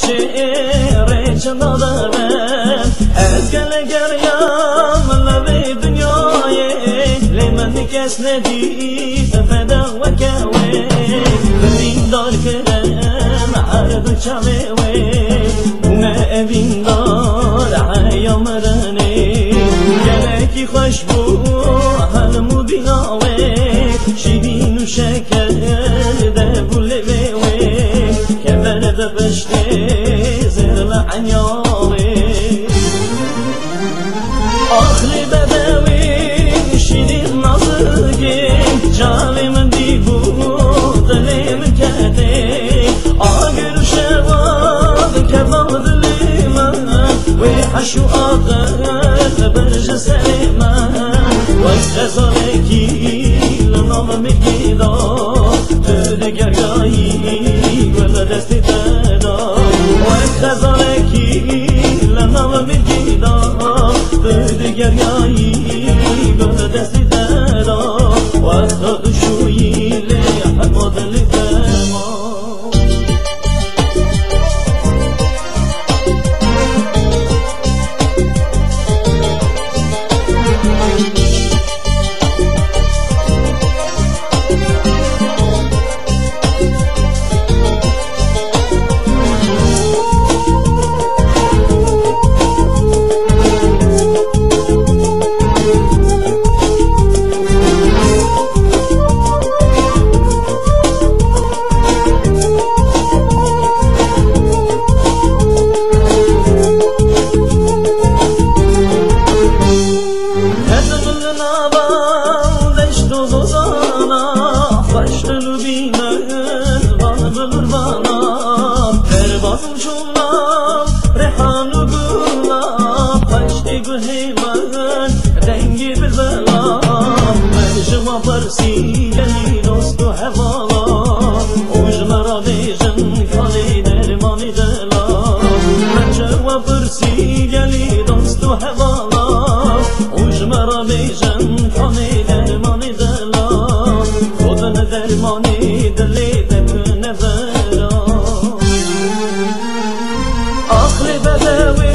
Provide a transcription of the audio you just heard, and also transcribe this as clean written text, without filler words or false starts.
شعر چند دارم از گل گریم لبی دنیای لیمن کس ندید فدا و کوی برین دار کرم عرض چموی نه اوین دار عیا مرنی گلکی خوش بو حلمو بیناوی شیرین و شکر ده بوله وی کبر ده پشته زیر لعنیاوی آخری بدوی شیرین نازگی جالی من دیبو دلی من کتی آگر و شواد کباب دلی من وی حشو آخر برج سلیمان وی خزارکی لنام میگیدا تو دگر گایی گل دستی دادا وی خزارکی لنام میگیدا تو دگر گایی گل دستی دادا وقتا دشویی لیحق مدلی دما برسی گلی دوست و حوالا اوج مرا بیجن کالی درمانی دلا من جوا برسی گلی دوست و حوالا اوج مرا بیجن کالی درمانی دلا خودن درمانی دلی دپنه برا آخری بدوی